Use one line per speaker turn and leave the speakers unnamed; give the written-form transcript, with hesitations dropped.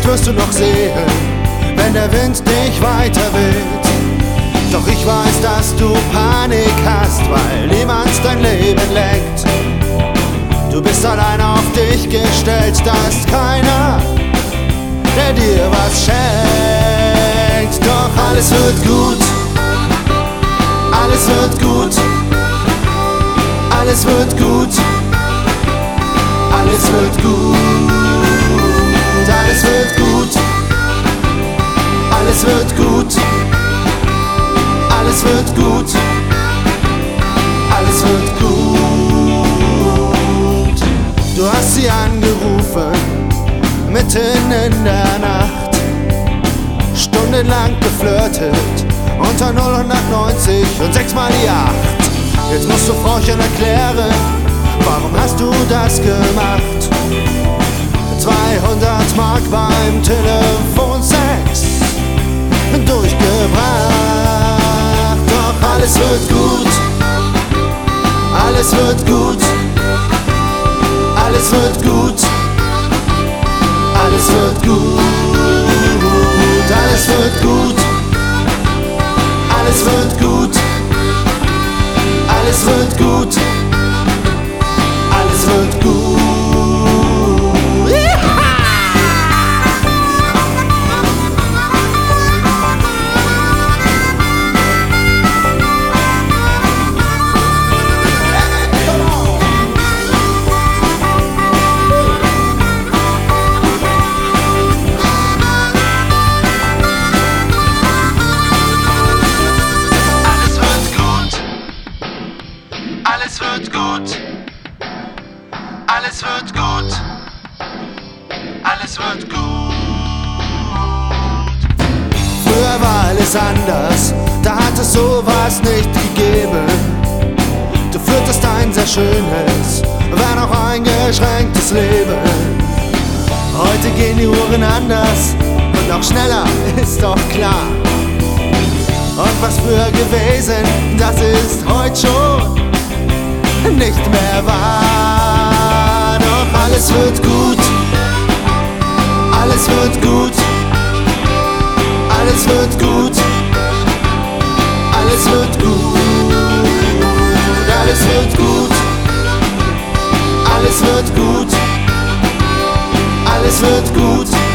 wirst du noch sehen, wenn der Wind dich weiter weht. Doch ich weiß, dass du Panik hast, weil niemand dein Leben lenkt. Du bist allein auf dich gestellt, da ist keiner, der dir was schenkt. Doch alles wird gut, alles wird gut, alles wird gut, alles wird gut, alles wird gut, alles wird gut, alles wird gut, alles wird gut. Du hast sie angerufen, mitten in der Nacht, stundenlang geflirtet, unter 090 und 6 mal die 8. Jetzt musst du Frauchen erklären, warum hast du das gemacht? 200 Mark beim Telefonsex durchgebracht. Doch alles wird gut, alles wird gut, alles wird gut, alles wird gut, alles wird gut, alles wird gut, alles wird gut, alles wird gut. Alles wird gut, alles wird gut, alles wird gut. Früher war alles anders, da hat es sowas nicht gegeben. Du führtest ein sehr schönes, wenn auch eingeschränktes Leben. Heute gehen die Uhren anders und auch schneller, ist doch klar. Und was früher gewesen, das ist heute schon nicht mehr wahr. Doch alles wird gut, alles wird gut, alles wird gut, alles wird gut, alles wird gut, alles wird gut, alles wird gut.